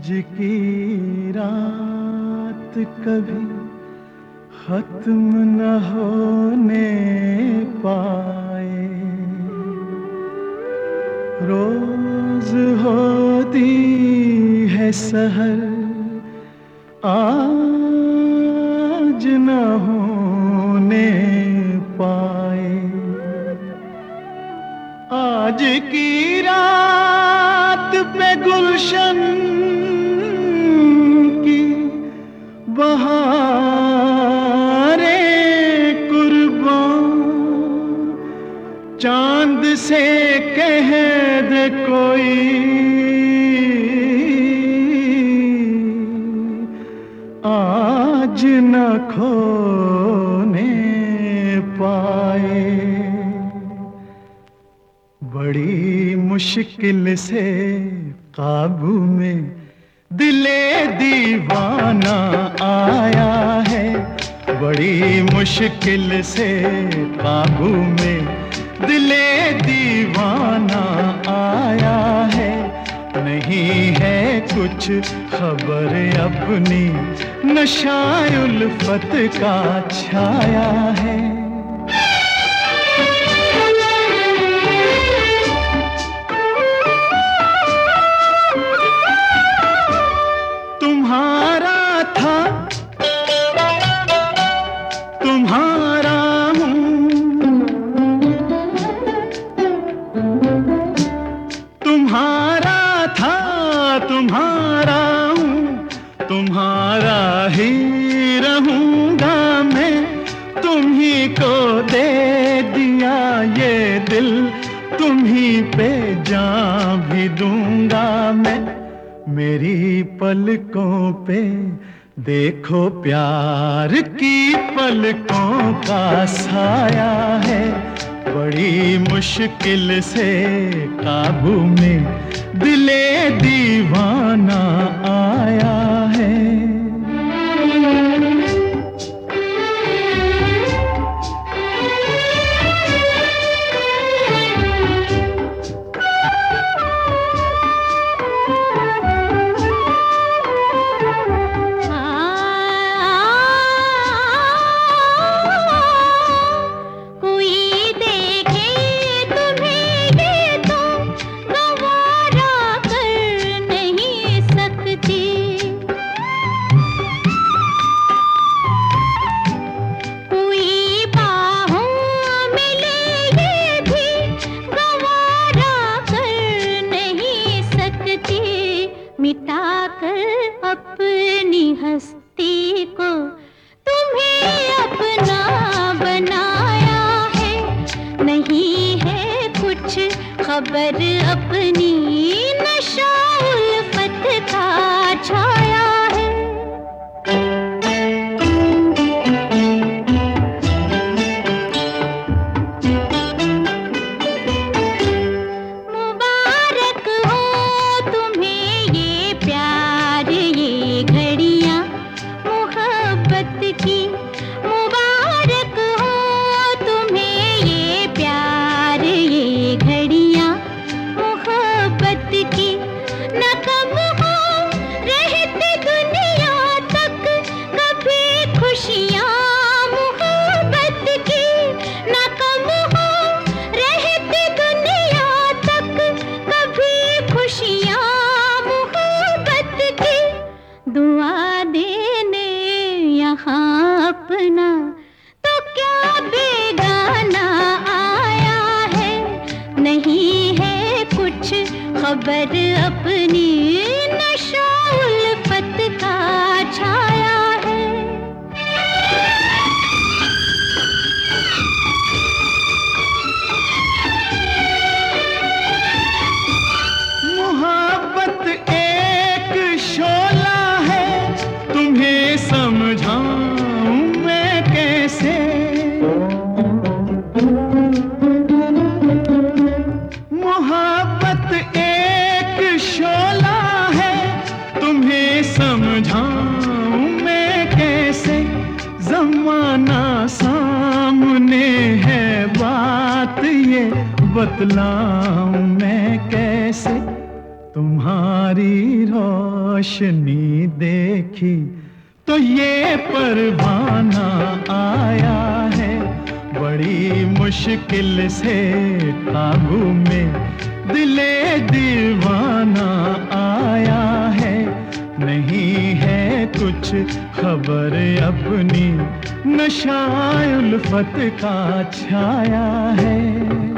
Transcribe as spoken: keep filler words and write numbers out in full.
की रात कभी खत्म न होने पाए, रोज होती है सहर आज न होने पाए। आज की रात पे गुलशन की बहारें कुर्बान, चांद से कह दे कोई आज न खोने पाए। बड़ी मुश्किल से काबू में दिले दीवाना आया है, बड़ी मुश्किल से काबू में दिले दीवाना आया है। नहीं है कुछ खबर अपनी, नशा उल्फत का छाया है। तुम्हारा था तुम्हारा हूँ, तुम्हारा था तुम्हारा हूँ, तुम्हारा ही रहूंगा मैं। तुम ही को दे दिया ये दिल, तुम ही पे जान भी दूंगा मैं। मेरी पलकों पे देखो प्यार की पलकों का साया है, बड़ी मुश्किल से काबू में दिले दीवाना आया है। मिटाकर अपनी हस्ती को तुम्हें अपना बनाया है। नहीं है कुछ खबर अपनी, नशा उल्फत का छाया है। मुबारक हो तुम्हें ये प्यार ये घड़ियां मोहब्बत की, न कम हो रहते दुनिया तक कभी खुशियां मोहब्बत की, न कम हो रहते दुनिया तक कभी खुशियां मोहब्बत की। दुआ देने यहाँ अपना तो क्या बेगाना आया है। नहीं है कुछ खबर अपनी, नशा उल्फत का छाया है। मोहब्बत एक शोला है, तुम्हें समझाऊं मैं कैसे। मोहब्बत एक शोला है, तुम्हें समझाऊं मैं कैसे। जमाना सामने है, बात ये बतलाऊं मैं कैसे। तुम्हारी रोशनी देखी तो ये परवाना आया है, बड़ी मुश्किल से काबू में दिले दीवाना आया है। नहीं है कुछ खबर अपनी, नशा उल्फत का छाया है।